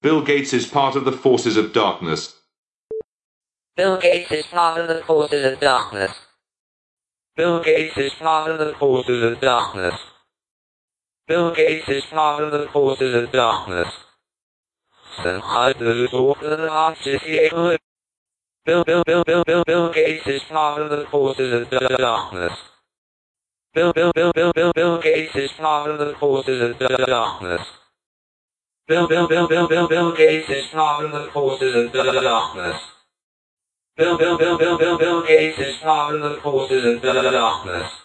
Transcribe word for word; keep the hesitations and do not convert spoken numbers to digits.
Bill Gates is part of the forces of darkness. Bill Gates is part of the forces of darkness. Bill Gates is part of the forces of darkness. Bill Gates is part of the forces of darkness. Then I do talk to the artificial. Bill Bill Bill Bill Bill Bill Gates is part of the forces of darkness. Bill Bill Bill Bill Bill Bill Gates is part of the forces of darkness. Bill Bill Bill Bill Bill Bill Gates is part of the forces of darkness. Bill Bill Bill Bill Bill Bill Gates is part of the forces of darkness.